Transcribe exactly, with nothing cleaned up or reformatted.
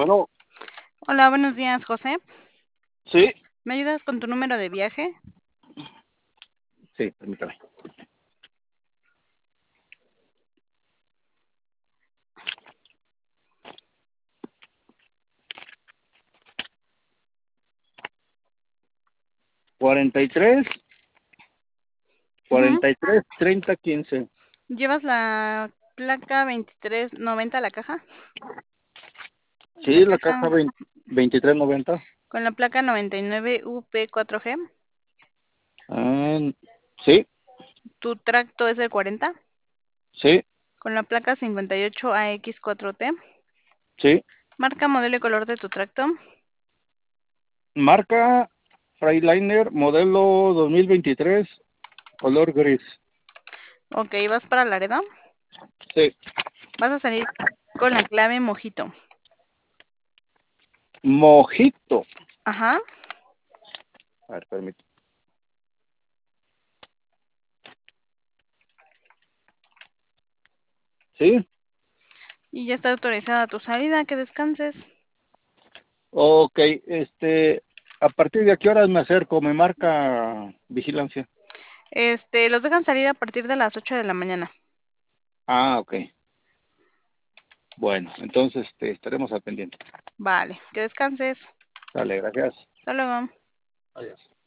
Bueno, Hola, buenos días, José. sí, ¿Me ayudas con tu número de viaje? sí, permítame. cuarenta y tres, Ujú. cuarenta y tres, treinta, quince. ¿Llevas la placa veintitrés noventa a la caja? La Sí, la caja caja veinte veintitrés noventa. con la placa noventa y nueve U P cuatro G. Ah, sí, ¿Tu tracto es el cuarenta? sí, Con la placa cincuenta y ocho A X cuatro T. sí. Marca, modelo y color de tu tracto. Marca Freightliner, modelo dos mil veintitrés, color gris. Ok, vas para Laredo. Sí. Vas a salir con la clave Mojito. Mojito. Ajá. A ver, permítame. Sí. Y ya está autorizada tu salida. Que descanses. Ok, este, ¿a partir de qué horas me acerco? Me marca vigilancia. Este, los dejan salir a partir de las ocho de la mañana. Ah, ok. Bueno, entonces este, estaremos al pendiente. Vale, que descanses. Dale, gracias. Hasta luego. Adiós.